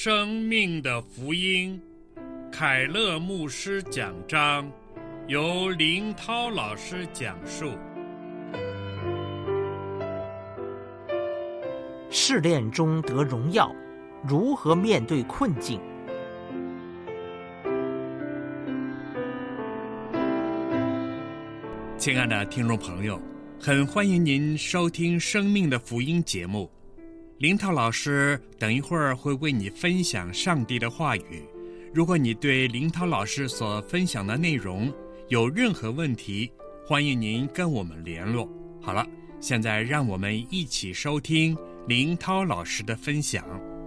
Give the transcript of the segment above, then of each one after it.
生命的福音，凯勒牧师讲章，由林涛老师讲述。 试炼中得荣耀，如何面对困境？ 亲爱的听众朋友，很欢迎您收听生命的福音节目。林涛老师等一会儿会为你分享上帝的话语。如果你对林涛老师所分享的内容有任何问题，欢迎您跟我们联络。好了，现在让我们一起收听林涛老师的分享。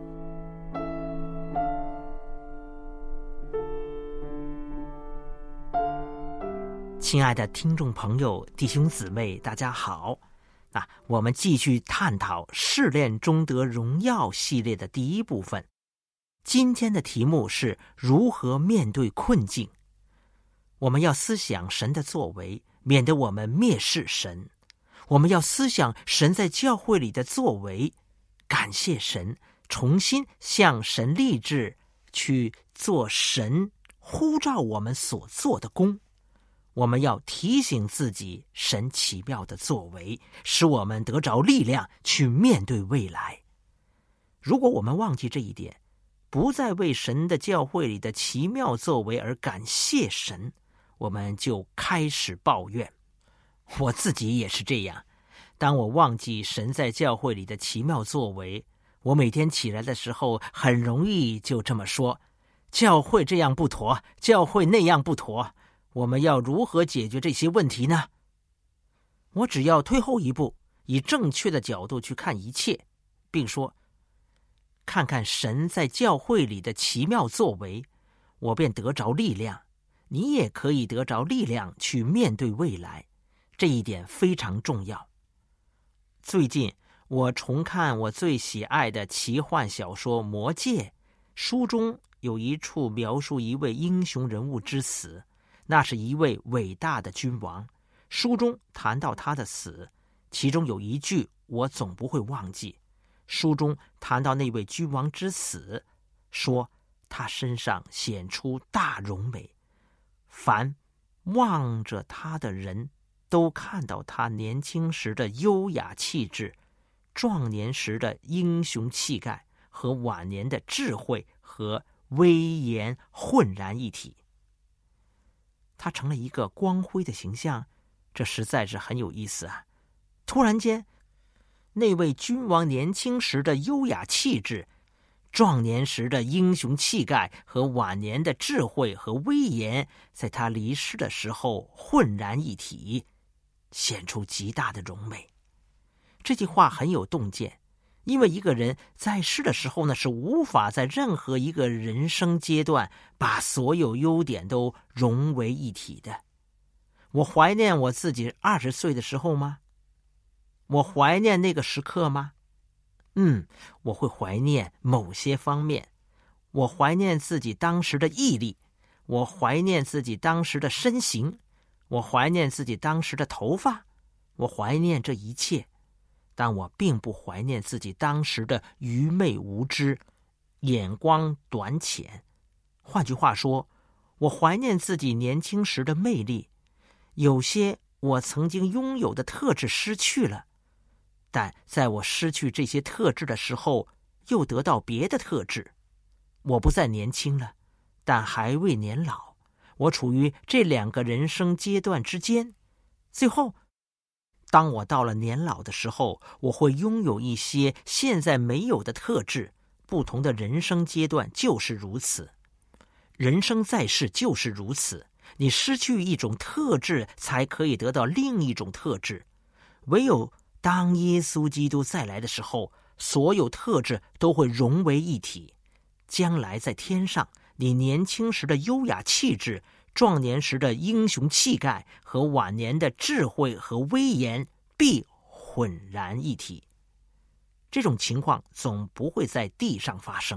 亲爱的听众朋友、弟兄姊妹，大家好。我们继续探讨试炼中得荣耀系列的第一部分。今天的题目是如何面对困境。我们要思想神的作为，免得我们蔑视神。我们要思想神在教会里的作为，感谢神，重新向神立志，去做神呼召我们所做的工。我们要提醒自己神奇妙的作为，使我们得着力量去面对未来。如果我们忘记这一点，不再为神的教会里的奇妙作为而感谢神，我们就开始抱怨。我自己也是这样，当我忘记神在教会里的奇妙作为，我每天起来的时候很容易就这么说：教会这样不妥，教会那样不妥，我们要如何解决这些问题呢？我只要退后一步，以正确的角度去看一切，并说，看看神在教会里的奇妙作为，我便得着力量。你也可以得着力量去面对未来，这一点非常重要。最近我重看我最喜爱的奇幻小说《魔戒》，书中有一处描述一位英雄人物之死，那是一位伟大的君王。书中谈到他的死，其中有一句我总不会忘记。书中谈到那位君王之死，说他身上显出大荣美，凡望着他的人都看到他年轻时的优雅气质，壮年时的英雄气概和晚年的智慧和威严浑然一体。他成了一个光辉的形象，这实在是很有意思啊！突然间，那位君王年轻时的优雅气质，壮年时的英雄气概和晚年的智慧和威严，在他离世的时候浑然一体，显出极大的荣美。这句话很有洞见，因为一个人在世的时候呢，是无法在任何一个人生阶段把所有优点都融为一体的。我怀念我自己20岁的时候吗？我怀念那个时刻吗？我会怀念某些方面。我怀念自己当时的毅力，我怀念自己当时的身形，我怀念自己当时的头发，我怀念这一切。但我并不怀念自己当时的愚昧无知，眼光短浅。换句话说，我怀念自己年轻时的魅力。有些我曾经拥有的特质失去了，但在我失去这些特质的时候，又得到别的特质。我不再年轻了，但还未年老。我处于这两个人生阶段之间。最后，当我到了年老的时候，我会拥有一些现在没有的特质。不同的人生阶段就是如此，人生在世就是如此。你失去一种特质，才可以得到另一种特质。唯有当耶稣基督再来的时候，所有特质都会融为一体。将来在天上，你年轻时的优雅气质，壮年时的英雄气概和晚年的智慧和威严必浑然一体。这种情况总不会在地上发生。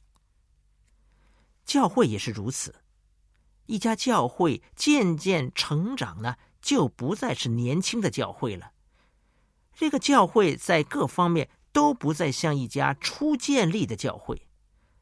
教会也是如此。一家教会渐渐成长呢，就不再是年轻的教会了。这个教会在各方面都不再像一家初建立的教会，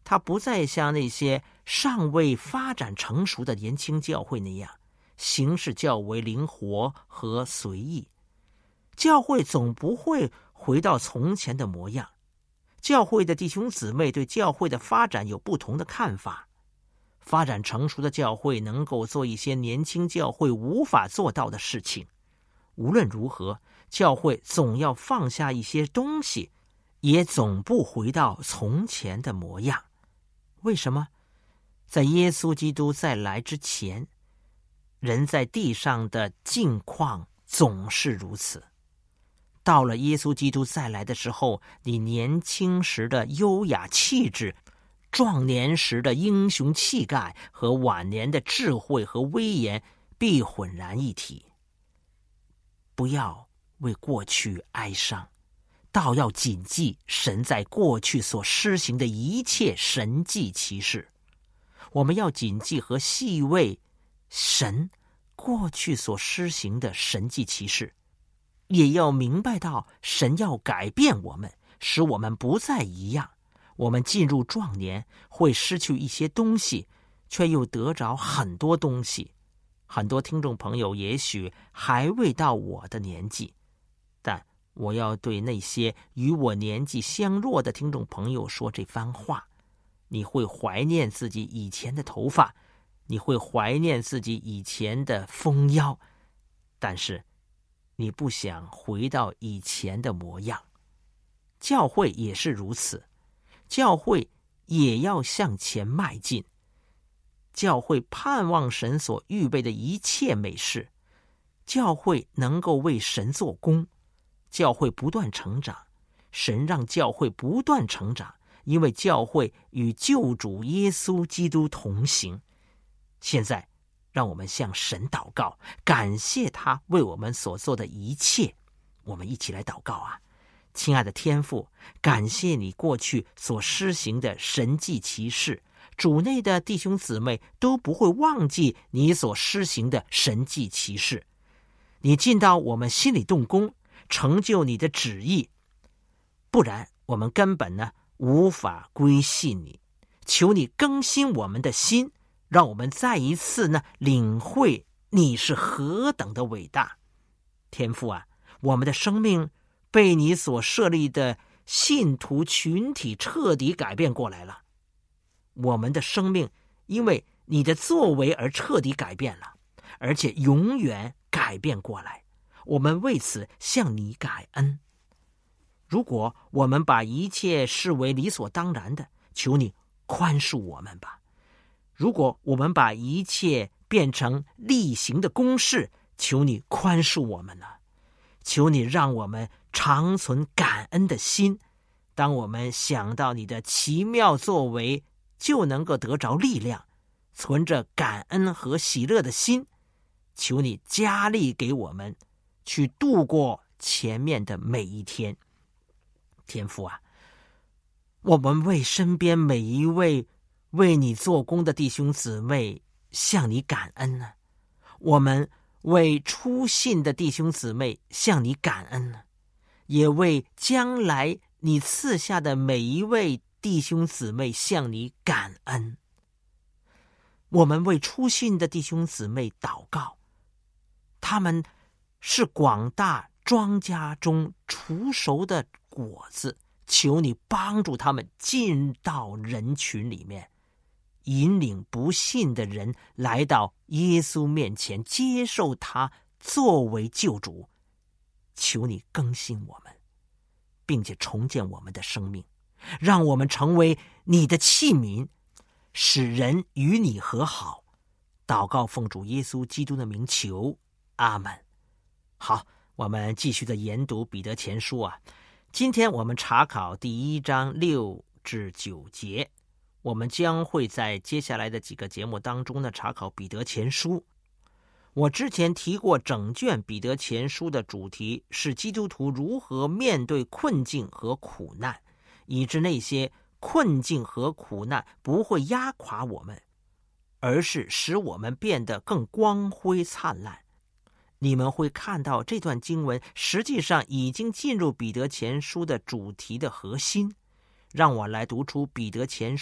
它不再像那些尚未发展成熟的年轻教会那样，形式较为灵活和随意。教会总不会回到从前的模样。教会的弟兄姊妹对教会的发展有不同的看法。发展成熟的教会能够做一些年轻教会无法做到的事情。无论如何，教会总要放下一些东西，也总不回到从前的模样。为什么？在耶稣基督再来之前，人在地上的境况总是如此。到了耶稣基督再来的时候，你年轻时的优雅气质，壮年时的英雄气概和晚年的智慧和威严必浑然一体。不要为过去哀伤，倒要谨记神在过去所施行的一切神迹奇事。我们要谨记和细味神过去所施行的神迹奇事，也要明白到神要改变我们，使我们不再一样。我们进入壮年会失去一些东西，却又得着很多东西。很多听众朋友也许还未到我的年纪，但我要对那些与我年纪相若的听众朋友说这番话。你会怀念自己以前的头发，你会怀念自己以前的丰腰，但是你不想回到以前的模样。教会也是如此，教会也要向前迈进。教会盼望神所预备的一切美事，教会能够为神做工，教会不断成长，神让教会不断成长，因为教会与救主耶稣基督同行。现在让我们向神祷告，感谢他为我们所做的一切。我们一起来祷告啊！亲爱的天父，感谢你过去所施行的神迹奇事，主内的弟兄姊妹都不会忘记你所施行的神迹奇事。你进到我们心里动工，成就你的旨意，不然我们根本无法归信你。求你更新我们的心，让我们再一次领会你是何等的伟大。天父啊，我们的生命被你所设立的信徒群体彻底改变过来了。我们的生命因为你的作为而彻底改变了，而且永远改变过来。我们为此向你感恩。如果我们把一切视为理所当然的，求你宽恕我们吧。如果我们把一切变成例行的公事，求你宽恕我们了。求你让我们常存感恩的心，当我们想到你的奇妙作为，就能够得着力量，存着感恩和喜乐的心，求你加力给我们去度过前面的每一天。天父啊，我们为身边每一位为你做工的弟兄姊妹向你感恩呢。我们为初信的弟兄姊妹向你感恩呢，也为将来你赐下的每一位弟兄姊妹向你感恩。我们为初信的弟兄姊妹祷告，他们是广大庄稼中除熟的果子，求你帮助他们进到人群里面，引领不信的人来到耶稣面前，接受他作为救主。求你更新我们，并且重建我们的生命，让我们成为你的器皿，使人与你和好。祷告奉主耶稣基督的名求，阿们。好，我们继续的研读彼得前书啊。今天我们查考第1章6至9节，我们将会在接下来的几个节目当中查考彼得前书。我之前提过，整卷彼得前书的主题是基督徒如何面对困境和苦难，以致那些困境和苦难不会压垮我们，而是使我们变得更光辉灿烂。你们会看到这段经文实际上已经进入彼得前书的主题的核心。让我来读出彼得前书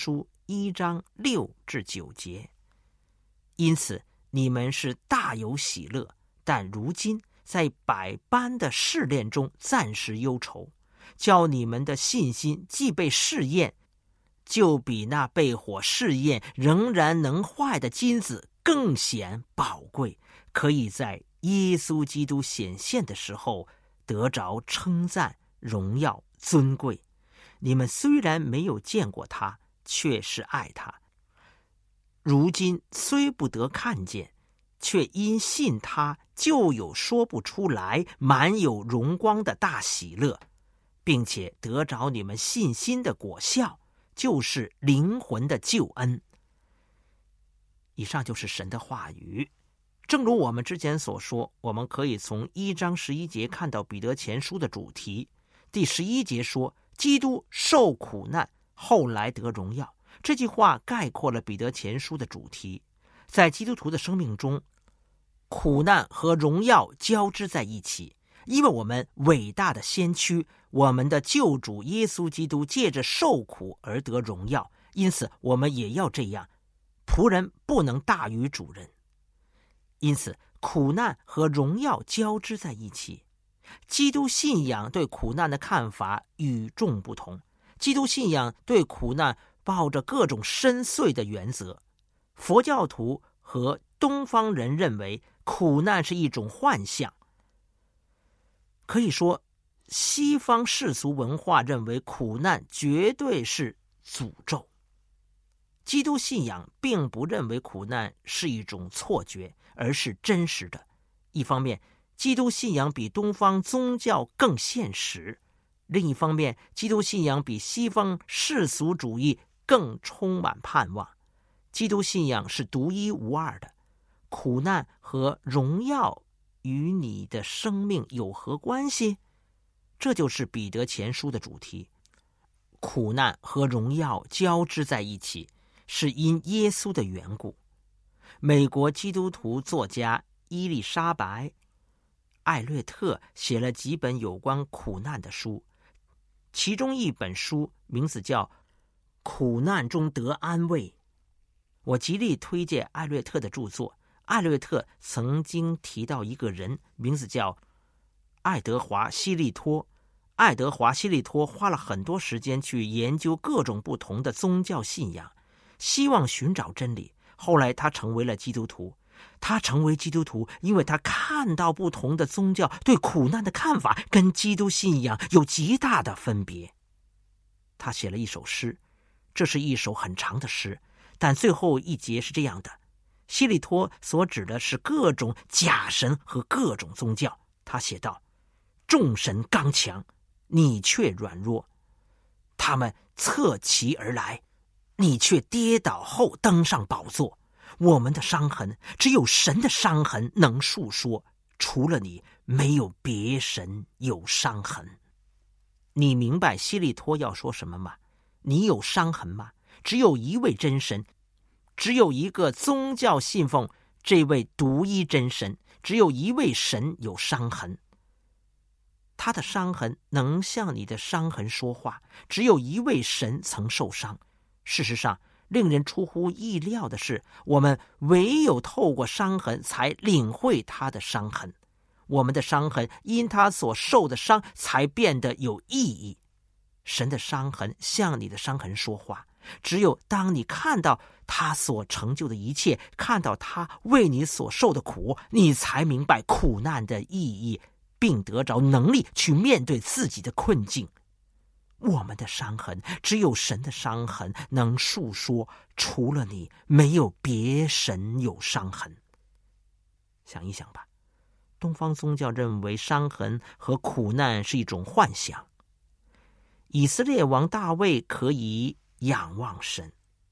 1章6至9节。因此你们是大有喜乐，但如今在百般的试炼中暂时忧愁，叫你们的信心既被试验，就比那被火试验仍然能坏的金子更显宝贵，可以在耶稣基督显现的时候得着称赞、荣耀、尊贵。你们虽然没有见过他，却是爱他。如今虽不得看见，却因信他，就有说不出来、满有荣光的大喜乐，并且得着你们信心的果效，就是灵魂的救恩。以上就是神的话语。正如我们之前所说，我们可以从1章11节看到彼得前书的主题。第11节说，基督受苦难，后来得荣耀。这句话概括了彼得前书的主题。在基督徒的生命中，苦难和荣耀交织在一起，因为我们伟大的先驱，我们的救主耶稣基督借着受苦而得荣耀，因此我们也要这样。仆人不能大于主人，因此苦难和荣耀交织在一起。基督信仰对苦难的看法与众不同，基督信仰对苦难抱着各种深邃的原则。佛教徒和东方人认为苦难是一种幻象。可以说，西方世俗文化认为苦难绝对是诅咒。基督信仰并不认为苦难是一种错觉，而是真实的。一方面，基督信仰比东方宗教更现实；另一方面，基督信仰比西方世俗主义更充满盼望。基督信仰是独一无二的。苦难和荣耀与你的生命有何关系？这就是彼得前书的主题。苦难和荣耀交织在一起，是因耶稣的缘故。美国基督徒作家伊丽莎白·艾略特写了几本有关苦难的书，其中一本书名字叫《苦难中得安慰》。我极力推荐艾略特的著作。艾略特曾经提到一个人，名字叫爱德华·希利托。爱德华·希利托花了很多时间去研究各种不同的宗教信仰，希望寻找真理。后来他成为了基督徒。他成为基督徒，因为他看到不同的宗教对苦难的看法跟基督信仰有极大的分别。他写了一首诗，这是一首很长的诗，但最后一节是这样的。希利托所指的是各种假神和各种宗教。他写道，众神刚强，你却软弱，他们侧骑而来，你却跌倒后登上宝座。我们的伤痕，只有神的伤痕能述说，除了你，没有别神有伤痕。你明白希利托要说什么吗？你有伤痕吗？只有一位真神，只有一个宗教信奉这位独一真神，只有一位神有伤痕。他的伤痕能向你的伤痕说话，只有一位神曾受伤。事实上，令人出乎意料的是，我们唯有透过伤痕才领会他的伤痕。我们的伤痕因他所受的伤才变得有意义。神的伤痕向你的伤痕说话，只有当你看到他所成就的一切，看到他为你所受的苦，你才明白苦难的意义，并得着能力去面对自己的困境。我们的伤痕，只有神的伤痕能述说，除了你，没有别神有伤痕。想一想吧，东方宗教认为伤痕和苦难是一种幻想。以色列王大卫可以仰望神，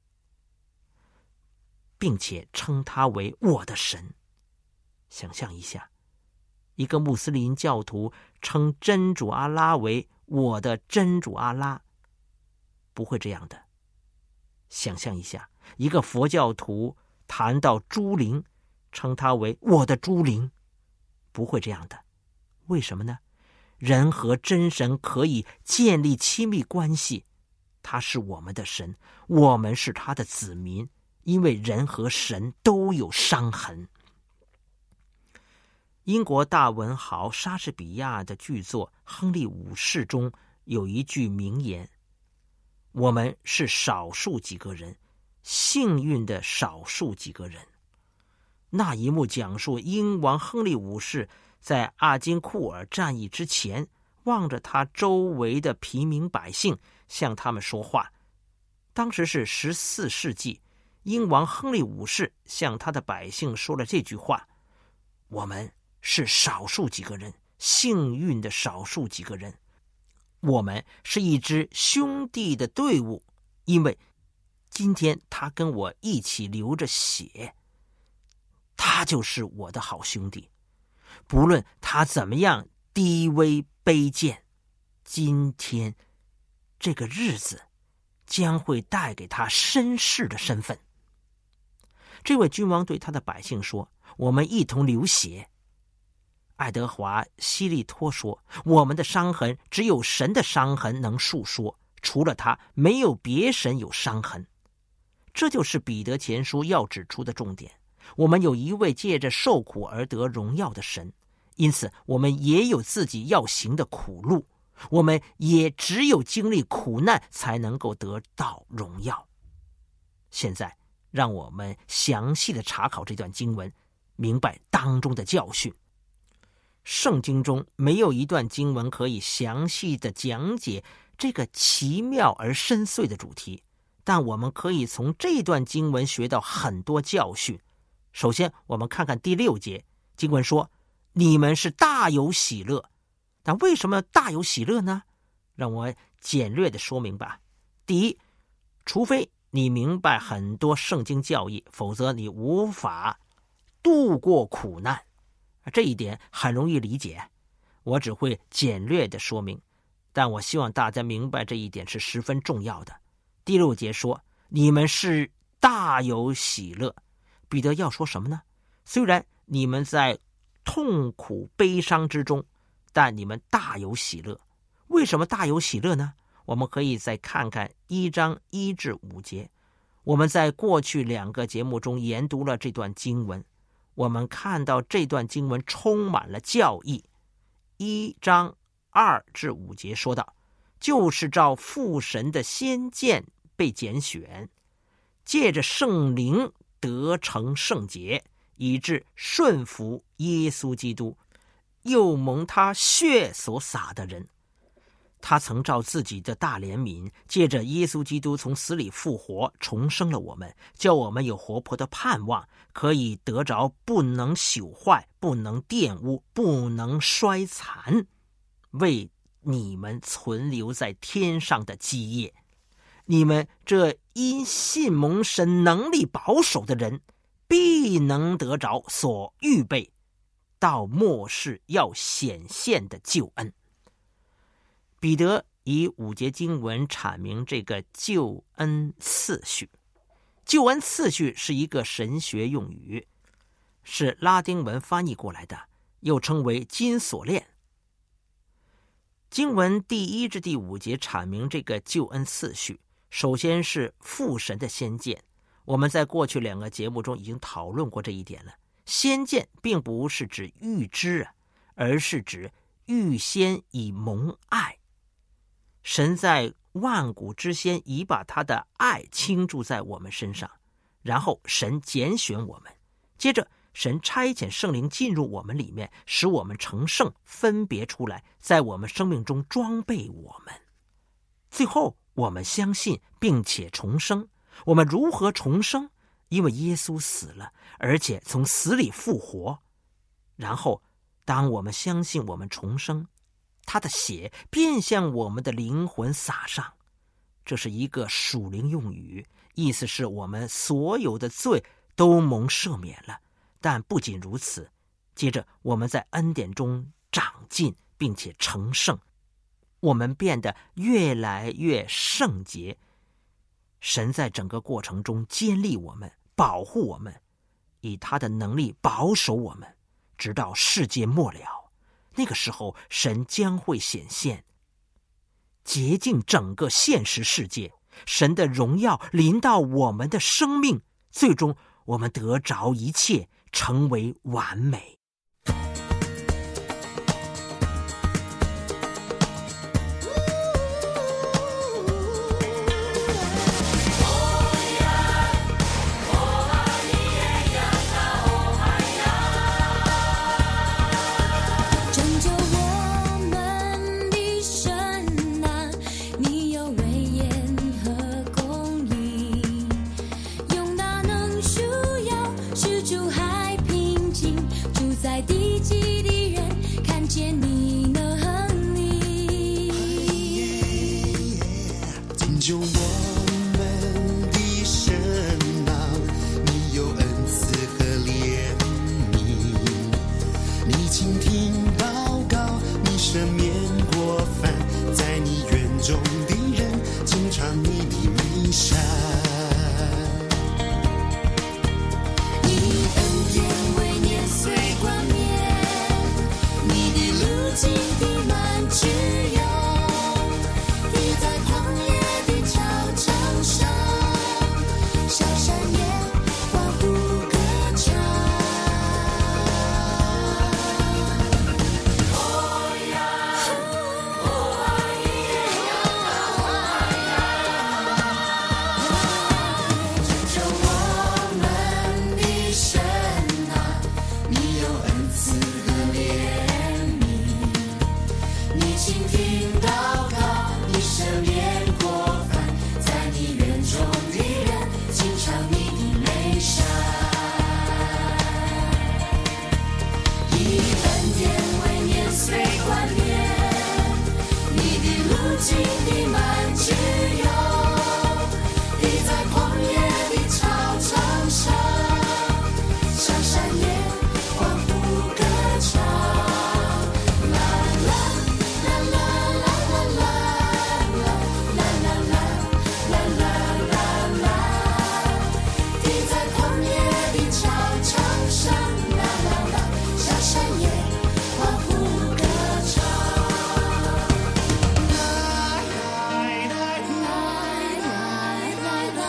并且称他为我的神。想象一下，一个穆斯林教徒称真主阿拉为我的真主阿拉，不会这样的。想象一下，一个佛教徒谈到诸灵，称他为我的诸灵，不会这样的。为什么呢？人和真神可以建立亲密关系， 他是我们的神，我们是他的子民，因为人和神都有伤痕。英国大文豪莎士比亚的剧作《亨利五世》中有一句名言：我们是少数几个人，幸运的少数几个人。那一幕讲述英王亨利五世在阿金库尔战役之前，望着他周围的平民百姓，向他们说话。当时是14世纪，英王亨利五世向他的百姓说了这句话：我们是少数几个人，幸运的少数几个人。我们是一支兄弟的队伍，因为今天他跟我一起流着血，他就是我的好兄弟。不论他怎么样低微卑贱，今天这个日子将会带给他绅士的身份。这位君王对他的百姓说：我们一同流血。爱德华·希利托说：我们的伤痕只有神的伤痕能述说，除了他没有别神有伤痕。这就是彼得前书要指出的重点。我们有一位借着受苦而得荣耀的神，因此我们也有自己要行的苦路，我们也只有经历苦难才能够得到荣耀。现在让我们详细的查考这段经文，明白当中的教训。圣经中没有一段经文可以详细的讲解这个奇妙而深邃的主题，但我们可以从这段经文学到很多教训。首先我们看看第6节，经文说：你们是大有喜乐。但为什么大有喜乐呢？让我简略的说明吧。第一，除非你明白很多圣经教义，否则你无法度过苦难。这一点很容易理解，我只会简略的说明，但我希望大家明白这一点是十分重要的。第6节说：你们是大有喜乐。彼得要说什么呢？虽然你们在痛苦悲伤之中，但你们大有喜乐。为什么大有喜乐呢？我们可以再看看1章1至5节。我们在过去2个节目中研读了这段经文，我们看到这段经文充满了教义。1章2至5节说道：就是照父神的先见被拣选，借着圣灵得成圣洁，以致顺服耶稣基督，又蒙他血所洒的人。他曾照自己的大怜悯，借着耶稣基督从死里复活，重生了我们，叫我们有活泼的盼望，可以得着不能朽坏、不能玷污、不能衰残，为你们存留在天上的基业。你们这因信蒙神能力保守的人，必能得着所预备到末世要显现的救恩。彼得以5节经文阐明这个救恩次序。救恩次序是一个神学用语，是拉丁文翻译过来的，又称为金锁链。经文第1至第5节阐明这个救恩次序。首先是父神的先见，我们在过去2个节目中已经讨论过这一点了。先见并不是指预知，而是指预先以蒙爱。神在万古之先已把他的爱倾注在我们身上，然后神拣选我们，接着神差遣圣灵进入我们里面，使我们成圣，分别出来，在我们生命中装备我们。最后我们相信并且重生。我们如何重生？因为耶稣死了，而且从死里复活。然后当我们相信我们重生，他的血便向我们的灵魂洒上。这是一个属灵用语，意思是我们所有的罪都蒙赦免了。但不仅如此，接着我们在恩典中长进并且成圣，我们变得越来越圣洁。神在整个过程中坚立我们，保护我们，以他的能力保守我们，直到世界末了。那个时候神将会显现，洁净整个现实世界， 神的荣耀临到我们的生命，最终我们得着一切，成为完美。 救我们的神啊，你有恩慈和怜悯，你倾听祷告，你赦免过犯，在你园中的人经常你的美善，你恩典为年岁冠冕，你的路径地满自由，你在旷野小山野欢呼歌唱，哦呀，哦啊耶呀，哦啊呀，拯救我们的神啊，你有恩慈和怜悯，你倾听祷告，你赦免过犯，在你园中的人经常你的美善，以恩典为年岁冠冕，你的路径地满自由，你在旷野的草场上，小山野欢呼歌唱，啦啦啦啦啦啦啦啦啦啦啦啦啦啦，你在旷野的草场上，啦啦啦，小山野欢呼歌唱，来来来来来来来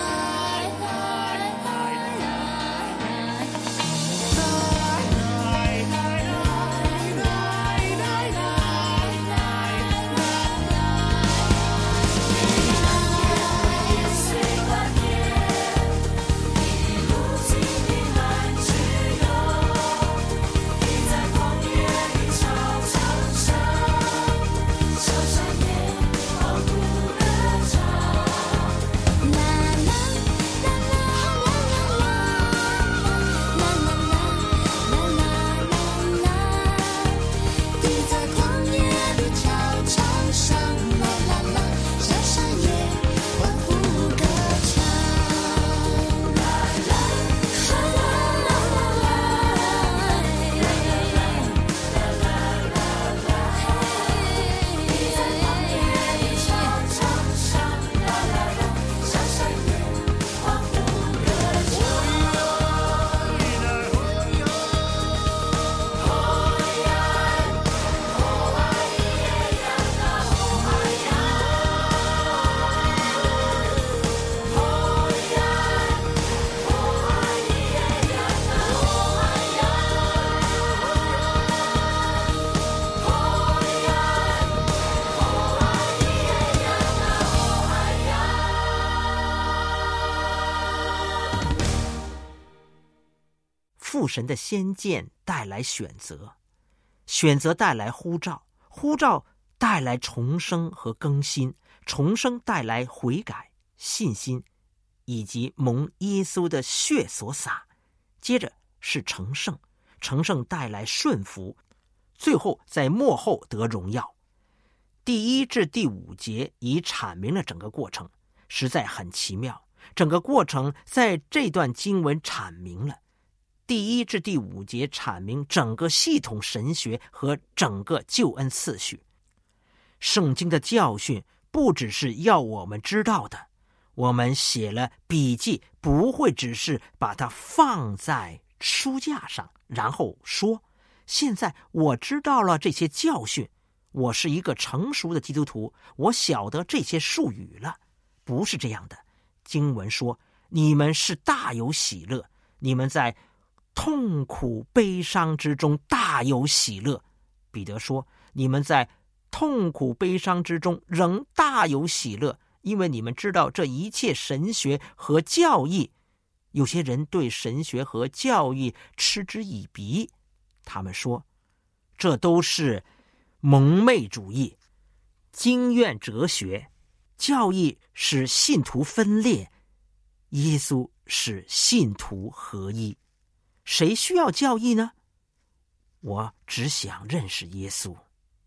父神的先见带来选择，选择带来呼召，呼召带来重生和更新，重生带来悔改、信心，以及蒙耶稣的血所洒。接着是成圣，成圣带来顺服，最后在末后得荣耀。第1至第5节已阐明了整个过程，实在很奇妙。整个过程在这段经文阐明了。第1至第5节阐明整个系统神学和整个救恩次序。圣经的教训不只是要我们知道的，我们写了笔记不会只是把它放在书架上，然后说现在我知道了这些教训，我是一个成熟的基督徒，我晓得这些术语了。 不是这样的。经文说，你们是大有喜乐，你们在痛苦悲伤之中大有喜乐。彼得说，你们在痛苦悲伤之中仍大有喜乐，因为你们知道这一切神学和教义。有些人对神学和教义嗤之以鼻，他们说这都是蒙昧主义、经院哲学，教义使信徒分裂，耶稣使信徒合一。谁需要教义呢？我只想认识耶稣。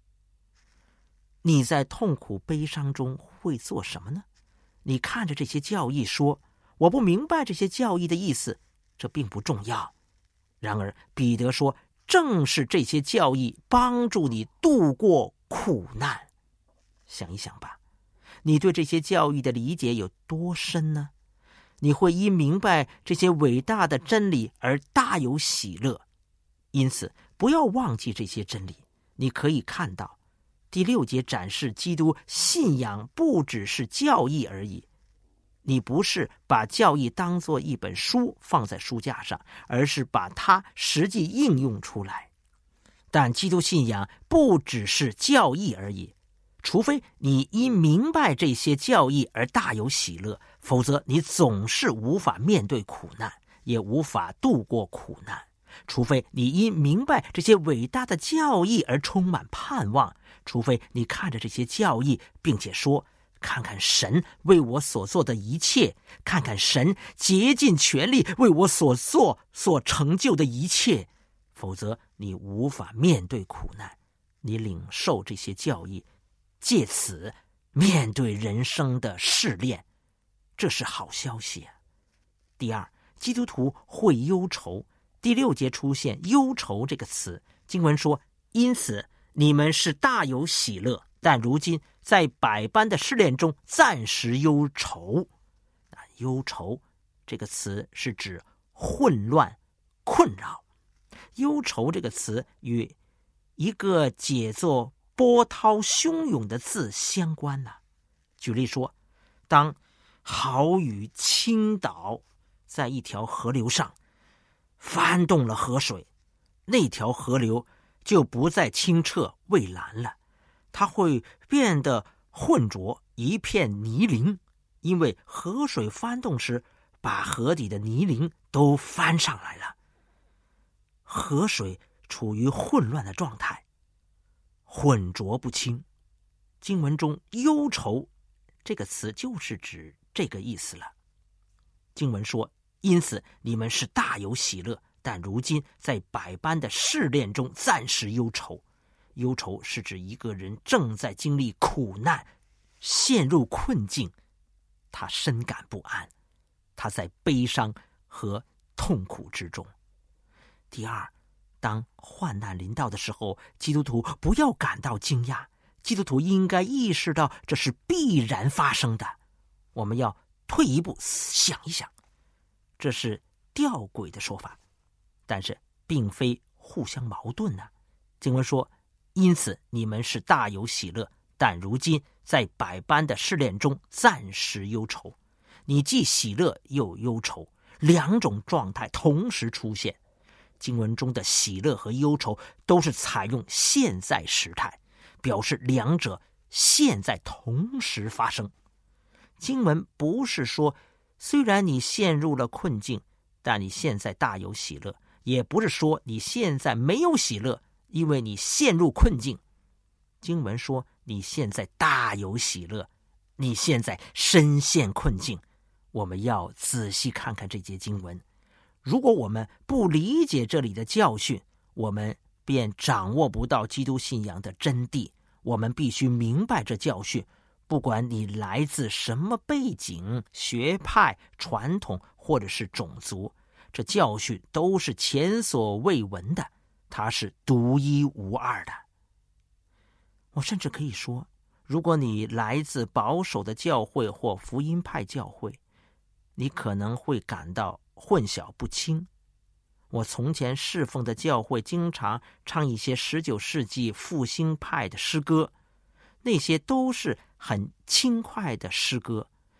你在痛苦悲伤中会做什么呢？你看着这些教义说，我不明白这些教义的意思，这并不重要。然而彼得说，正是这些教义帮助你度过苦难。想一想吧，你对这些教义的理解有多深呢？你会因明白这些伟大的真理而大有喜乐。因此不要忘记这些真理。你可以看到第6节展示基督信仰不只是教义而已。你不是把教义当作一本书放在书架上，而是把它实际应用出来。但基督信仰不只是教义而已，除非你因明白这些教义而大有喜乐，否则你总是无法面对苦难，也无法度过苦难。除非你因明白这些伟大的教义而充满盼望，除非你看着这些教义并且说，看看神为我所做的一切，看看神竭尽全力为我所做所成就的一切，否则你无法面对苦难。你领受这些教义，借此面对人生的试炼，这是好消息啊。第二，基督徒会忧愁。第6节出现忧愁这个词，经文说，因此你们是大有喜乐，但如今在百般的试炼中暂时忧愁。忧愁这个词是指混乱、困扰。忧愁这个词与一个解作波涛汹涌的字相关呢。举例说，当豪雨倾倒在一条河流上，翻动了河水，那条河流就不再清澈蔚蓝了，它会变得浑浊，一片泥泞，因为河水翻动时把河底的泥泞都翻上来了。河水处于混乱的状态，浑浊不清。经文中忧愁这个词就是指这个意思了。经文说，因此你们是大有喜乐，但如今在百般的试炼中暂时忧愁。忧愁是指一个人正在经历苦难，陷入困境，他深感不安，他在悲伤和痛苦之中。第二，当患难临到的时候，基督徒不要感到惊讶，基督徒应该意识到这是必然发生的。我们要退一步想一想，这是吊诡的说法，但是并非互相矛盾呢。经文说，因此你们是大有喜乐，但如今在百般的试炼中暂时忧愁。你既喜乐又忧愁，两种状态同时出现。经文中的喜乐和忧愁都是采用现在时态，表示两者现在同时发生。经文不是说虽然你陷入了困境，但你现在大有喜乐，也不是说你现在没有喜乐，因为你陷入困境。经文说你现在大有喜乐，你现在深陷困境。我们要仔细看看这节经文。如果我们不理解这里的教训，我们便掌握不到基督信仰的真谛。我们必须明白这教训，不管你来自什么背景、学派、传统或者是种族，这教训都是前所未闻的，它是独一无二的。我甚至可以说，如果你来自保守的教会或福音派教会，你可能会感到混淆不清。我从前侍奉的教会经常唱一些19世纪复兴派的诗歌，那些都是很轻快的诗歌，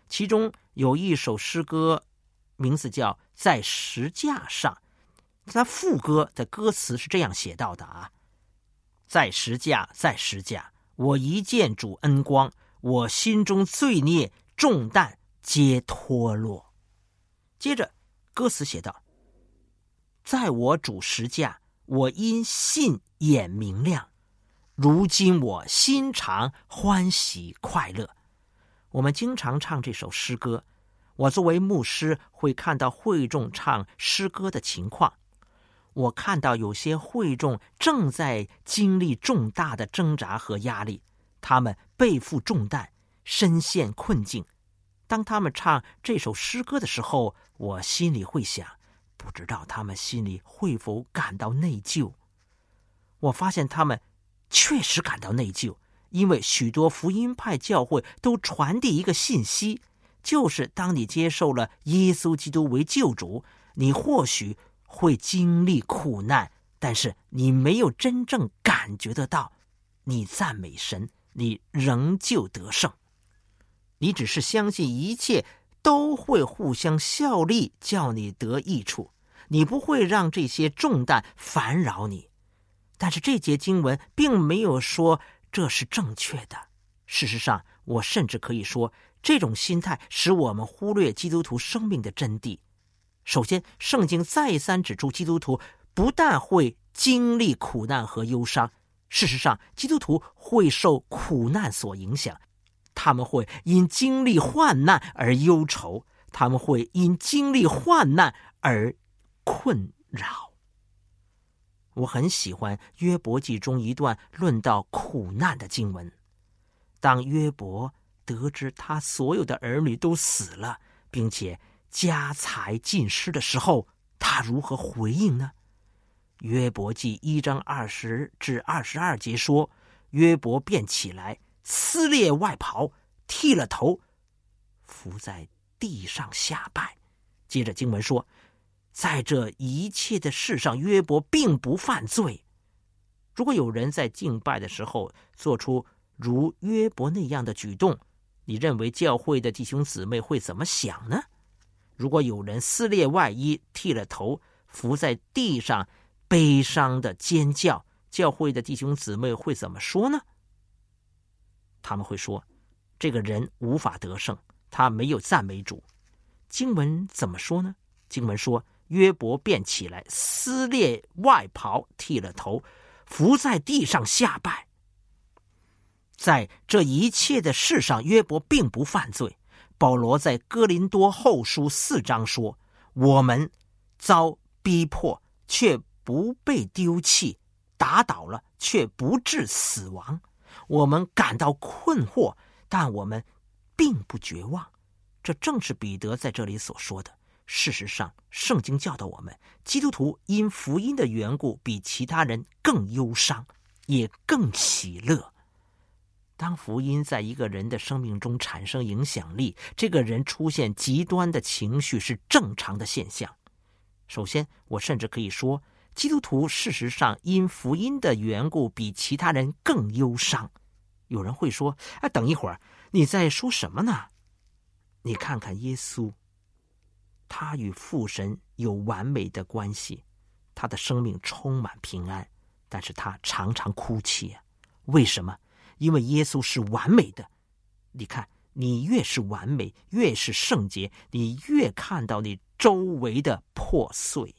其中有一首诗歌，名字叫《在石架上》。它副歌的歌词是这样写到的啊：在石架，在石架，我一见主恩光，我心中罪孽重担皆脱落。接着歌词写道：在我主石架，我因信眼明亮，如今我心常欢喜快乐。我们经常唱这首诗歌，我作为牧师会看到会众唱诗歌的情况。我看到有些会众正在经历重大的挣扎和压力，他们背负重担，深陷困境。当他们唱这首诗歌的时候，我心里会想，不知道他们心里会否感到内疚。我发现他们确实感到内疚，因为许多福音派教会都传递一个信息，就是当你接受了耶稣基督为救主，你或许会经历苦难，但是你没有真正感觉得到，你赞美神，你仍旧得胜。你只是相信一切都会互相效力，叫你得益处，你不会让这些重担烦扰你。但是这节经文并没有说这是正确的。事实上，我甚至可以说，这种心态使我们忽略基督徒生命的真谛。首先，圣经再三指出，基督徒不但会经历苦难和忧伤，事实上，基督徒会受苦难所影响，他们会因经历患难而忧愁，他们会因经历患难而困扰。我很喜欢约伯记中一段论到苦难的经文。当约伯得知他所有的儿女都死了，并且家财尽失的时候，他如何回应呢？约伯记1章20至22节说，约伯便起来，撕裂外袍，剃了头，伏在地上下拜。接着经文说，在这一切的事上，约伯并不犯罪。如果有人在敬拜的时候做出如约伯那样的举动，你认为教会的弟兄姊妹会怎么想呢？如果有人撕裂外衣，剃了头，伏在地上悲伤的尖叫，教会的弟兄姊妹会怎么说呢？他们会说，这个人无法得胜，他没有赞美主。经文怎么说呢？经文说，约伯便起来，撕裂外袍，剃了头，伏在地上下拜。在这一切的事上，约伯并不犯罪。保罗在哥林多后书4章说，我们遭逼迫却不被丢弃，打倒了却不致死亡，我们感到困惑，但我们并不绝望。这正是彼得在这里所说的。事实上，圣经教导我们，基督徒因福音的缘故比其他人更忧伤，也更喜乐。当福音在一个人的生命中产生影响力，这个人出现极端的情绪是正常的现象。首先，我甚至可以说，基督徒事实上因福音的缘故比其他人更忧伤。有人会说，等一会儿，你在说什么呢？你看看耶稣，他与父神有完美的关系，他的生命充满平安，但是他常常哭泣啊。为什么？因为耶稣是完美的。你看，你越是完美，越是圣洁，你越看到你周围的破碎。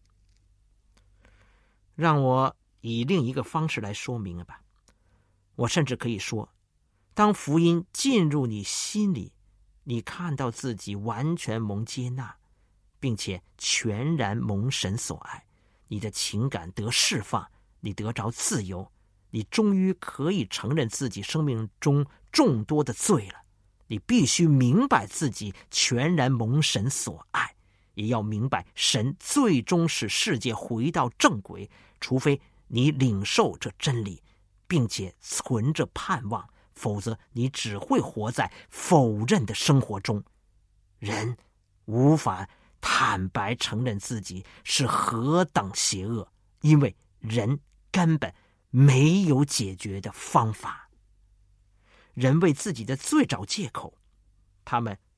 让我以另一个方式来说明吧。我甚至可以说，当福音进入你心里，你看到自己完全蒙接纳，并且全然蒙神所爱，你的情感得释放，你得着自由，你终于可以承认自己生命中众多的罪了。你必须明白自己全然蒙神所爱，也要明白神最终使世界回到正轨，除非你领受这真理，并且存着盼望，否则你只会活在否认的生活中。人无法坦白承认自己是何等邪恶，因为人根本没有解决的方法。人为自己的罪找借口，他们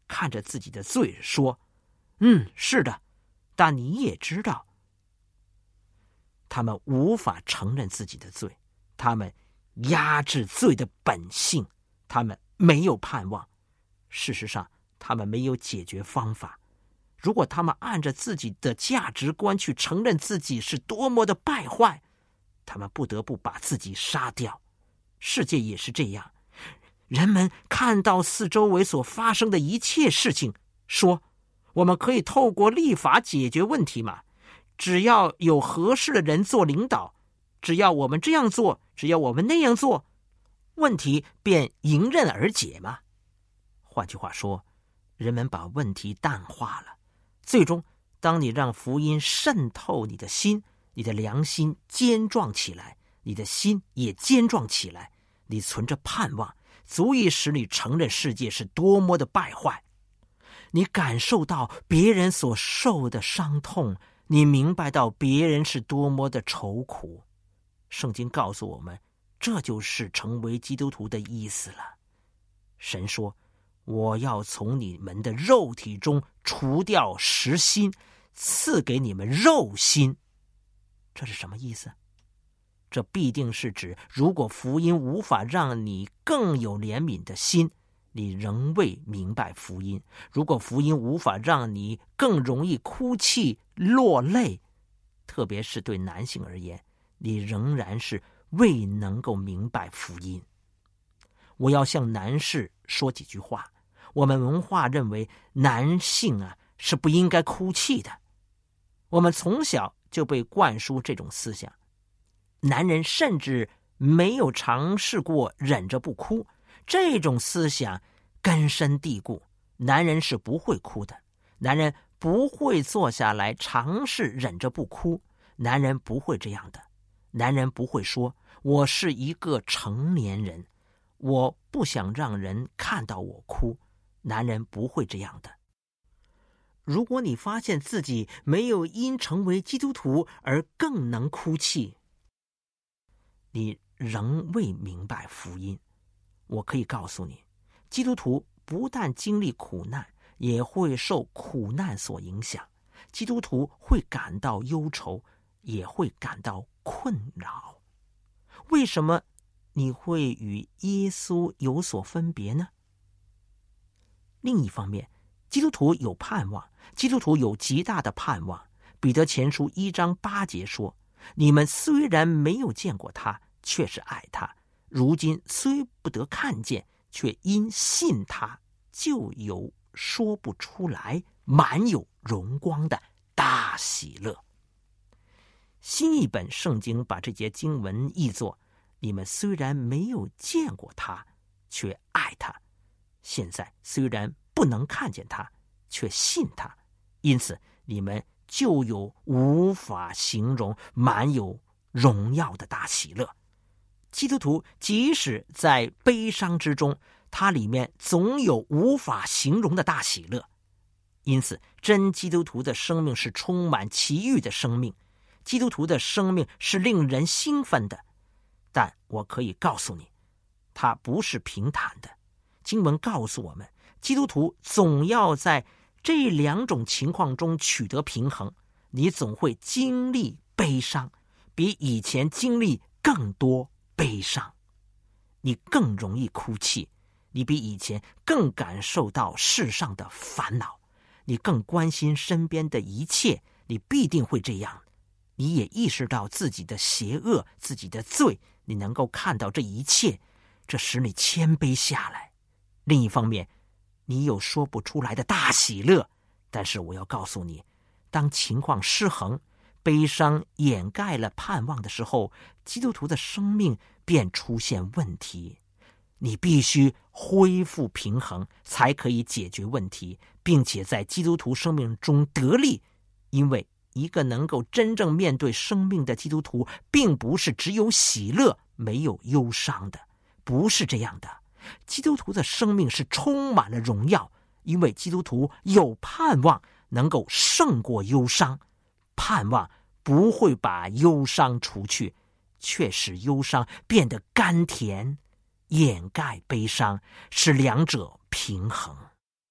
看着自己的罪说，是的，但你也知道。他们无法承认自己的罪，他们压制罪的本性，他们没有盼望。事实上，他们没有解决方法。如果他们按着自己的价值观去承认自己是多么的败坏，他们不得不把自己杀掉。世界也是这样，人们看到四周围所发生的一切事情，说我们可以透过立法解决问题嘛？只要有合适的人做领导，只要我们这样做，只要我们那样做，问题便迎刃而解嘛。换句话说，人们把问题淡化了。最终，当你让福音渗透你的心，你的良心坚壮起来，你的心也坚壮起来，你存着盼望，足以使你承认世界是多么的败坏。你感受到别人所受的伤痛，你明白到别人是多么的愁苦。圣经告诉我们，这就是成为基督徒的意思了。神说，我要从你们的肉体中除掉实心，赐给你们肉心。这是什么意思？这必定是指，如果福音无法让你更有怜悯的心，你仍未明白福音；如果福音无法让你更容易哭泣落泪，特别是对男性而言，你仍然是未能够明白福音。我要向男士说几句话。我们文化认为男性是不应该哭泣的，我们从小就被灌输这种思想。男人甚至没有尝试过忍着不哭，这种思想根深蒂固。男人是不会哭的，男人不会坐下来尝试忍着不哭，男人不会这样的。男人不会说，我是一个成年人，我不想让人看到我哭。男人不会这样的。如果你发现自己没有因成为基督徒而更能哭泣，你仍未明白福音。我可以告诉你，基督徒不但经历苦难，也会受苦难所影响。基督徒会感到忧愁，也会感到困扰。为什么你会与耶稣有所分别呢？另一方面，基督徒有盼望，基督徒有极大的盼望。彼得前书1章8节说，你们虽然没有见过他，却是爱他，如今虽不得看见，却因信他，就有说不出来满有荣光的大喜乐。新译本圣经把这节经文译作，你们虽然没有见过他，却爱他，现在虽然不能看见他，却信他，因此你们就有无法形容满有荣耀的大喜乐。基督徒即使在悲伤之中，它里面总有无法形容的大喜乐。因此，真基督徒的生命是充满奇遇的生命，基督徒的生命是令人兴奋的。但我可以告诉你，它不是平坦的。经文告诉我们，基督徒总要在这两种情况中取得平衡。你总会经历悲伤，比以前经历更多悲伤，你更容易哭泣，你比以前更感受到世上的烦恼，你更关心身边的一切，你必定会这样。你也意识到自己的邪恶，自己的罪，你能够看到这一切，这使你谦卑下来。另一方面，你有说不出来的大喜乐。但是我要告诉你，当情况失衡，悲伤掩盖了盼望的时候，基督徒的生命便出现问题。你必须恢复平衡，才可以解决问题，并且在基督徒生命中得力。因为一个能够真正面对生命的基督徒，并不是只有喜乐没有忧伤的，不是这样的。基督徒的生命是充满了荣耀，因为基督徒有盼望，能够胜过忧伤。盼望不会把忧伤除去，却使忧伤变得甘甜，掩盖悲伤，使两者平衡。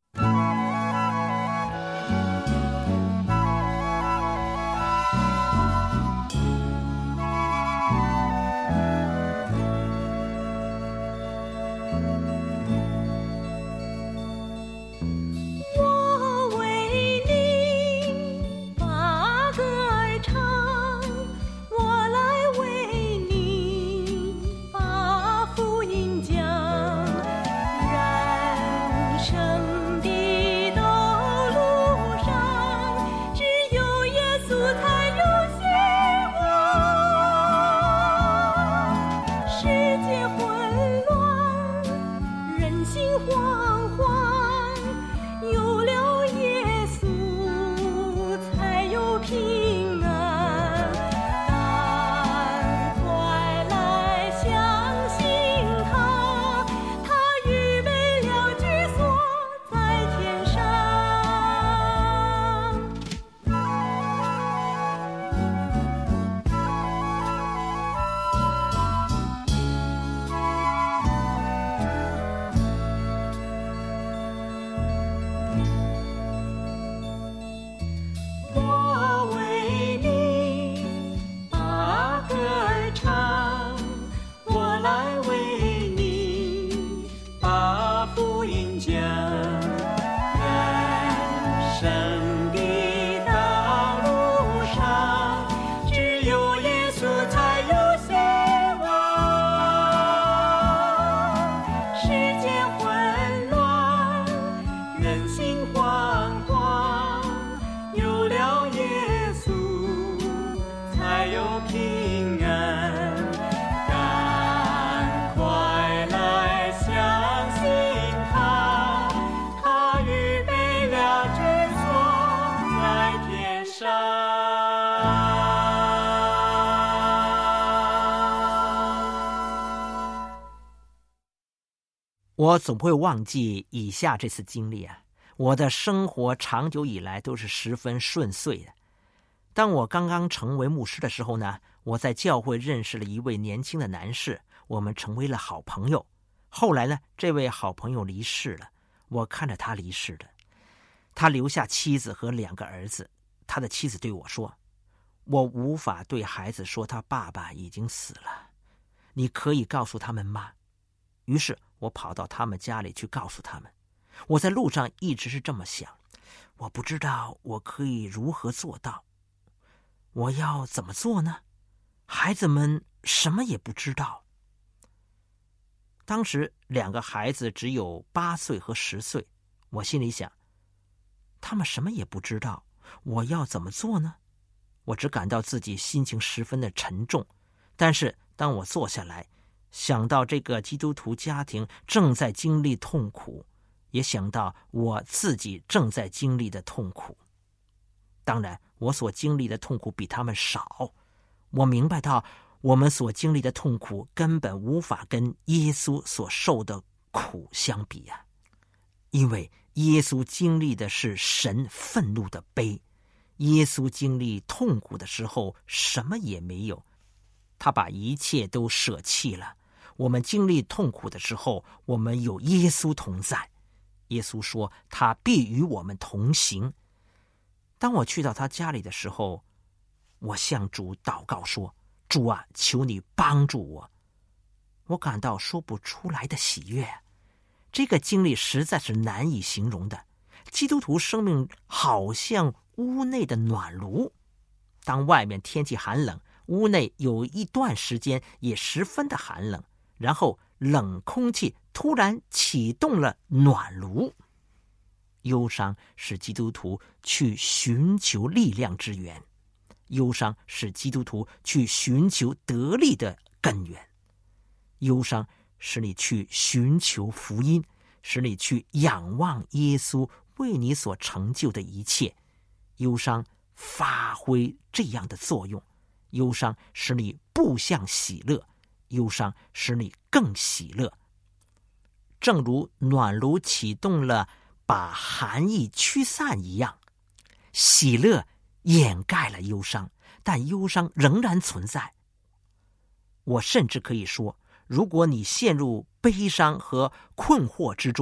我总不会忘记以下这次经历啊！我的生活长久以来都是十分顺遂的。当我刚刚成为牧师的时候呢，我在教会认识了一位年轻的男士，我们成为了好朋友。后来呢，这位好朋友离世了，我看着他离世的。他留下妻子和2个儿子。他的妻子对我说：“我无法对孩子说他爸爸已经死了，你可以告诉他们吗？”于是我跑到他们家里去告诉他们。我在路上一直是这么想，我不知道我可以如何做到。我要怎么做呢？孩子们什么也不知道。当时2个孩子只有8岁和10岁，我心里想，他们什么也不知道，我要怎么做呢？我只感到自己心情十分的沉重。但是当我坐下来，想到这个基督徒家庭正在经历痛苦，也想到我自己正在经历的痛苦。当然，我所经历的痛苦比他们少。我明白到我们所经历的痛苦根本无法跟耶稣所受的苦相比啊！因为耶稣经历的是神愤怒的悲，耶稣经历痛苦的时候什么也没有，他把一切都舍弃了。我们经历痛苦的时候，我们有耶稣同在。耶稣说他必与我们同行。当我去到他家里的时候，我向主祷告说：主啊，求你帮助我。我感到说不出来的喜悦，这个经历实在是难以形容的。基督徒生命好像屋内的暖炉，当外面天气寒冷，屋内有一段时间也十分的寒冷，然后冷空气突然启动了暖炉。忧伤使基督徒去寻求力量之源，忧伤使基督徒去寻求得力的根源，忧伤使你去寻求福音，使你去仰望耶稣为你所成就的一切。忧伤发挥这样的作用，忧伤使你步向喜乐，忧伤使你更喜乐。正如暖炉启动了把寒意驱散一样，喜乐掩盖了忧伤，但忧伤仍然存在。我甚至可以说，如果你陷入悲伤和困惑之中，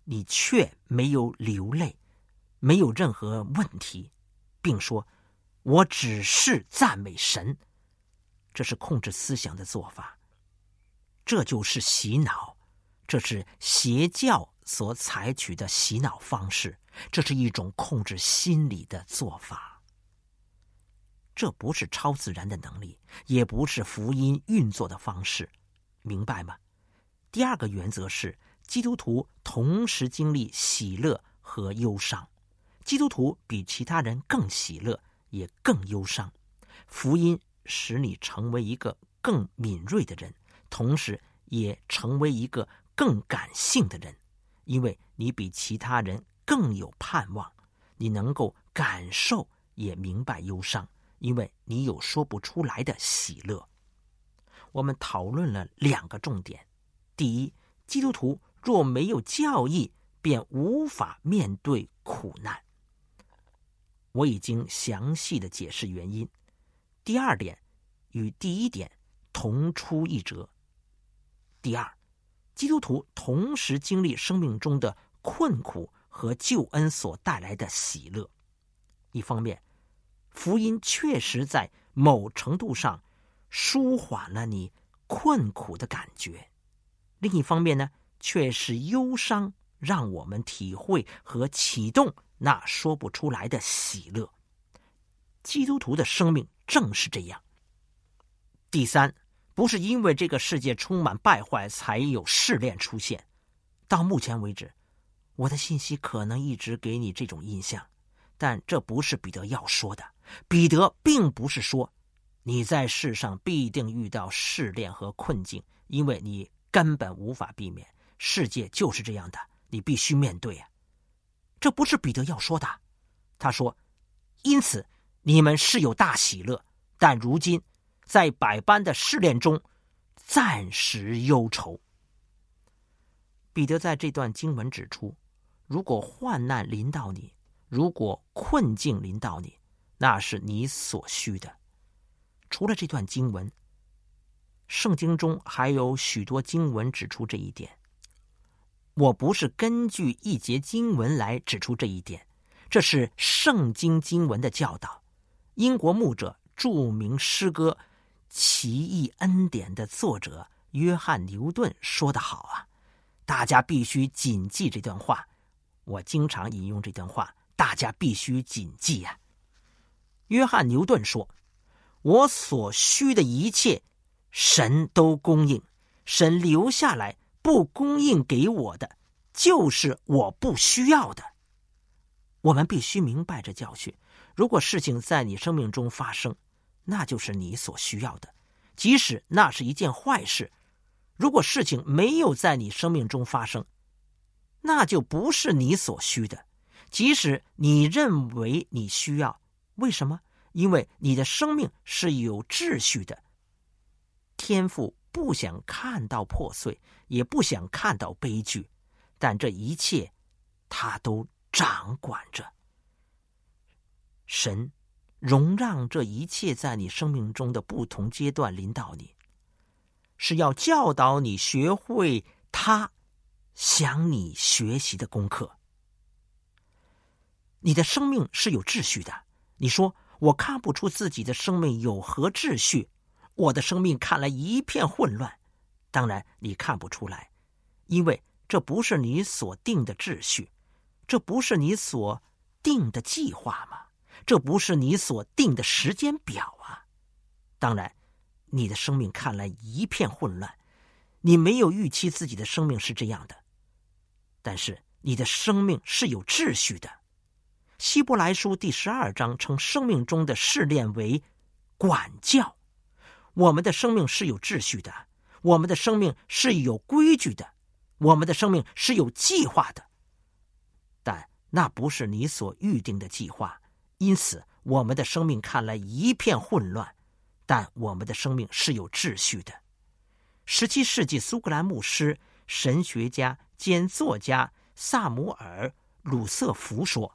你却没有流泪，没有任何问题，并说我只是赞美神，这是控制思想的做法。这就是洗脑，这是邪教所采取的洗脑方式，这是一种控制心理的做法。这不是超自然的能力，也不是福音运作的方式，明白吗？第二个原则是，基督徒同时经历喜乐和忧伤。基督徒比其他人更喜乐，也更忧伤。福音使你成为一个更敏锐的人，同时也成为一个更感性的人，因为你比其他人更有盼望，你能够感受也明白忧伤，因为你有说不出来的喜乐。我们讨论了2个重点。第一，基督徒若没有教义，便无法面对苦难。我已经详细的解释原因。第二点与第一点同出一辙。第二，基督徒同时经历生命中的困苦和救恩所带来的喜乐。一方面，福音确实在某程度上舒缓了你困苦的感觉，另一方面呢，却是忧伤让我们体会和启动那说不出来的喜乐。基督徒的生命正是这样。第三，不是因为这个世界充满败坏才有试炼出现。到目前为止，我的信息可能一直给你这种印象，但这不是彼得要说的。彼得并不是说你在世上必定遇到试炼和困境，因为你根本无法避免，世界就是这样的，你必须面对啊。这不是彼得要说的。他说，因此你们是有大喜乐，但如今在百般的试炼中暂时忧愁。彼得在这段经文指出，如果患难临到你，如果困境临到你，那是你所需的。除了这段经文，圣经中还有许多经文指出这一点。我不是根据一节经文来指出这一点，这是圣经经文的教导。英国牧者、著名诗歌《奇异恩典》的作者约翰·牛顿说得好啊，大家必须谨记这段话。我经常引用这段话，大家必须谨记啊。约翰·牛顿说，我所需的一切神都供应，神留下来不供应给我的，就是我不需要的。我们必须明白这教训。如果事情在你生命中发生，那就是你所需要的，即使那是一件坏事。如果事情没有在你生命中发生，那就不是你所需的，即使你认为你需要。为什么？因为你的生命是有秩序的。天父不想看到破碎，也不想看到悲剧，但这一切他都掌管着。神容让这一切在你生命中的不同阶段临到你，是要教导你学会他想你学习的功课。你的生命是有秩序的。你说，我看不出自己的生命有何秩序，我的生命看来一片混乱。当然你看不出来，因为这不是你所定的秩序，这不是你所定的计划吗？这不是你所定的时间表啊！当然你的生命看来一片混乱，你没有预期自己的生命是这样的，但是你的生命是有秩序的。希伯来书第12章称生命中的试炼为管教。我们的生命是有秩序的，我们的生命是有规矩的，我们的生命是有计划的，但那不是你所预定的计划，因此我们的生命看来一片混乱，但我们的生命是有秩序的。17世纪苏格兰牧师、神学家兼作家萨姆尔·鲁瑟福说，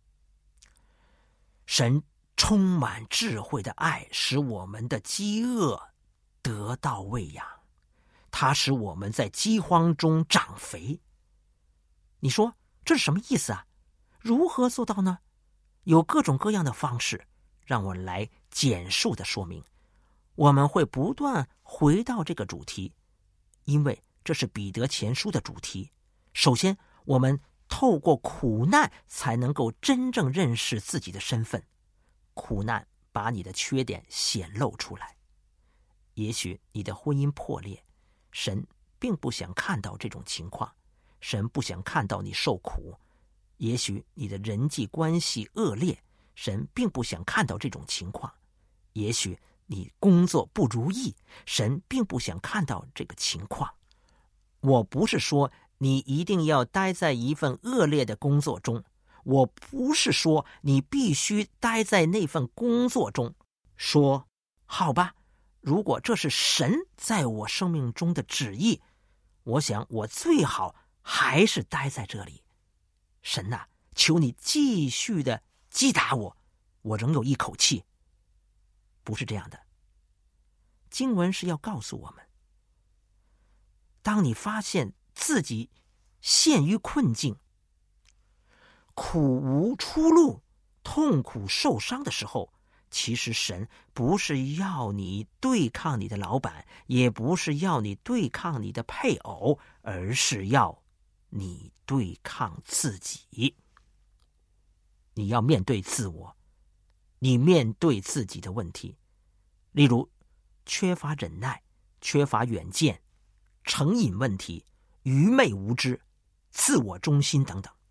神充满智慧的爱使我们的饥饿得到喂养，它使我们在饥荒中长肥。 你说这是什么意思啊？如何做到呢？有各种各样的方式，让我来简述的说明。我们会不断回到这个主题，因为这是彼得前书的主题。首先，我们透过苦难才能够真正认识自己的身份。苦难把你的缺点显露出来。也许你的婚姻破裂，神并不想看到这种情况，神不想看到你受苦。也许你的人际关系恶劣，神并不想看到这种情况。也许你工作不如意，神并不想看到这个情况。我不是说你一定要待在一份恶劣的工作中，我不是说你必须待在那份工作中，说好吧，如果这是神在我生命中的旨意，我想我最好还是待在这里。神啊，求你继续的击打我，我仍有一口气。不是这样的。经文是要告诉我们，当你发现自己陷于困境，苦无出路，痛苦受伤的时候，其实神不是要你对抗你的老板，也不是要你对抗你的配偶，而是要你对抗自己。你要面对自我，你面对自己的问题，例如缺乏忍耐、缺乏远见、成瘾问题、愚昧无知、自我中心等等。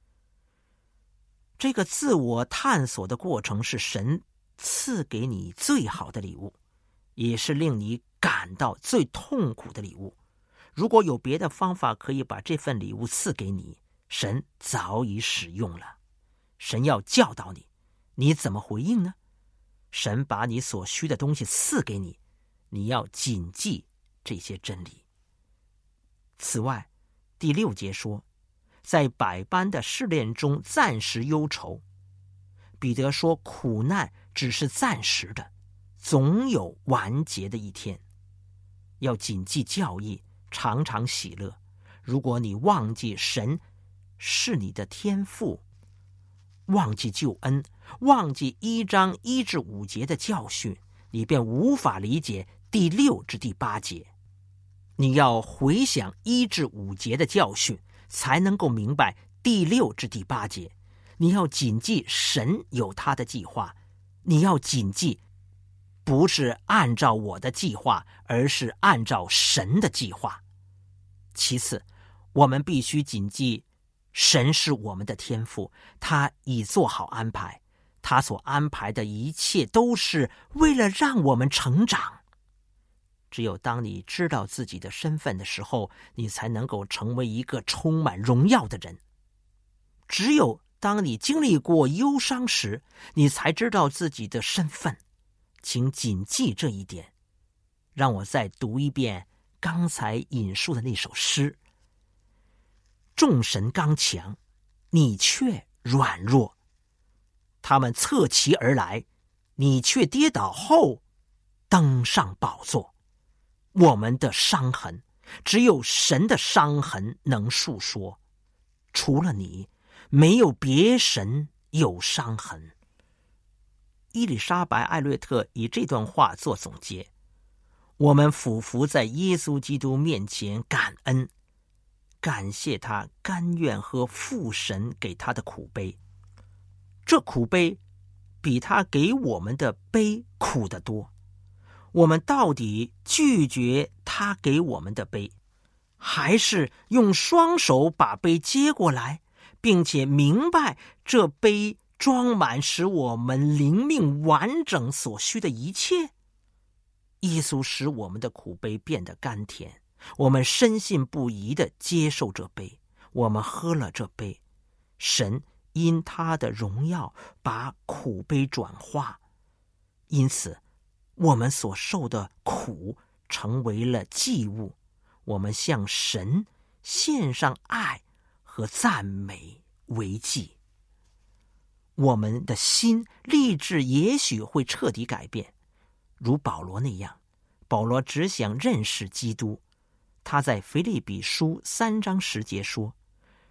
这个自我探索的过程是神赐给你最好的礼物，也是令你感到最痛苦的礼物。如果有别的方法可以把这份礼物赐给你，神早已使用了。神要教导你，你怎么回应呢？神把你所需的东西赐给你，你要谨记这些真理。此外，第6节说，在百般的试炼中暂时忧愁。彼得说，苦难只是暂时的，总有完结的一天。要谨记教义，常常喜乐。如果你忘记神是你的天父，忘记救恩，忘记1章1至5节的教训，你便无法理解第6至第8节。你要回想1至5节的教训，才能够明白第6至第8节。你要谨记神有他的计划，你要谨记不是按照我的计划，而是按照神的计划。其次，我们必须谨记神是我们的天父，他已做好安排，他所安排的一切都是为了让我们成长。只有当你知道自己的身份的时候，你才能够成为一个充满荣耀的人。只有当你经历过忧伤时，你才知道自己的身份。请谨记这一点。让我再读一遍刚才引述的那首诗：众神刚强，你却软弱；他们侧骑而来，你却跌倒后登上宝座。我们的伤痕，只有神的伤痕能述说，除了你，没有别神有伤痕。伊丽莎白·艾略特以这段话做总结：我们俯伏在耶稣基督面前感恩，感谢他甘愿喝父神给他的苦杯。这苦杯比他给我们的杯苦得多。我们到底拒绝他给我们的杯，还是用双手把杯接过来，并且明白这杯装满使我们灵命完整所需的一切？耶稣使我们的苦杯变得甘甜，我们深信不疑地接受这杯，我们喝了这杯。神因他的荣耀把苦杯转化，因此我们所受的苦成为了祭物，我们向神献上爱和赞美为祭。我们的心立志也许会彻底改变，如保罗那样。保罗只想认识基督，他在腓立比书3章10节说：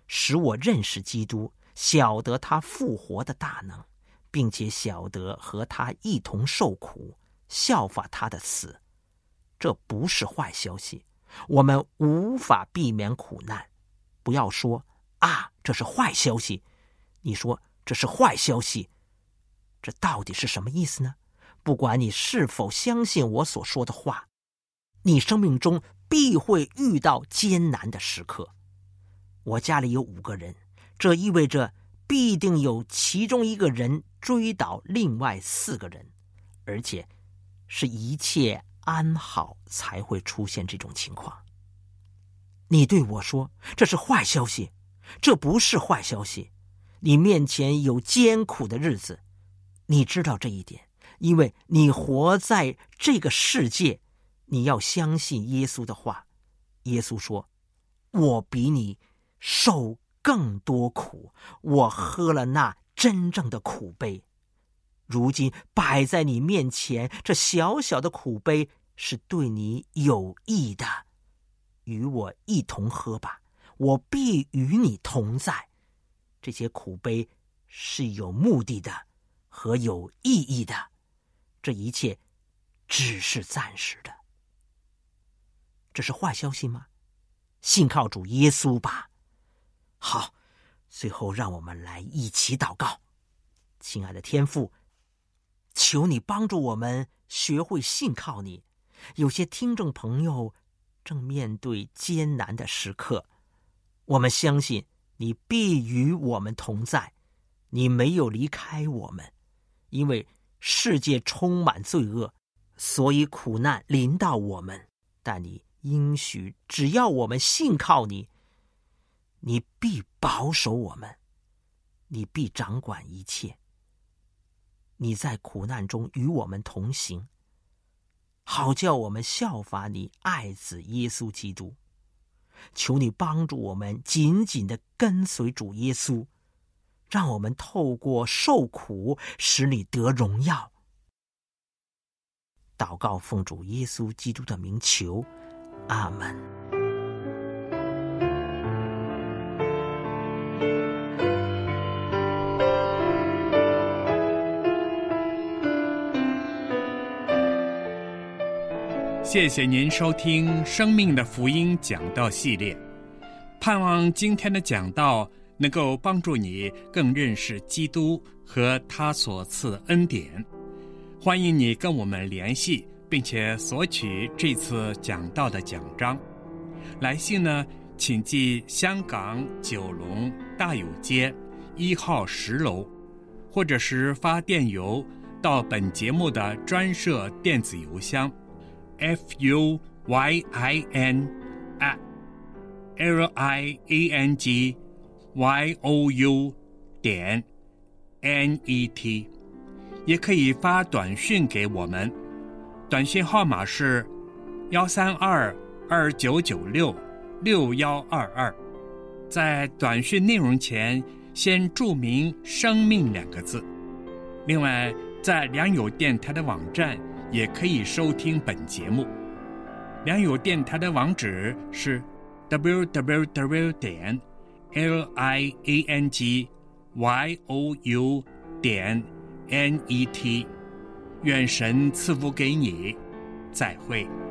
使我认识基督，晓得他复活的大能，并且晓得和他一同受苦，效法他的死。这不是坏消息，我们无法避免苦难。不要说这是坏消息，你说这是坏消息，这到底是什么意思呢？不管你是否相信我所说的话，你生命中必会遇到艰难的时刻。我家里有5个人，这意味着必定有其中1个人追倒另外4个人，而且是一切安好才会出现这种情况。你对我说这是坏消息，这不是坏消息。你面前有艰苦的日子，你知道这一点，因为你活在这个世界。你要相信耶稣的话。耶稣说，我比你受更多苦，我喝了那真正的苦杯。如今摆在你面前，这小小的苦杯是对你有益的，与我一同喝吧，我必与你同在。这些苦杯是有目的的和有意义的，这一切只是暂时的。这是坏消息吗？信靠主耶稣吧。好，最后让我们来一起祷告。亲爱的天父，求你帮助我们学会信靠你。有些听众朋友正面对艰难的时刻，我们相信你必与我们同在，你没有离开我们。因为世界充满罪恶，所以苦难临到我们，但你应许只要我们信靠你，你必保守我们，你必掌管一切。你在苦难中与我们同行，好叫我们效法你爱子耶稣基督。求你帮助我们紧紧地跟随主耶稣，让我们透过受苦使你得荣耀。祷告奉主耶稣基督的名求，阿们。 谢谢您收听《生命的福音》讲道系列，盼望今天的讲道能够帮助你更认识基督和他所赐的恩典。欢迎你跟我们联系，并且索取这次讲道的奖章。来信呢，请寄香港九龙大有街1号10楼，或者是发电邮到本节目的专设电子邮箱fuyin@liangyou.net， 也可以发短讯给我们，短信号码是132-2996-6122。在短讯内容前先注明生命2个字。另外，在良友电台的网站也可以收听本节目。良友电台的网址是 www.liangyou.net。 愿神赐福给你，再会。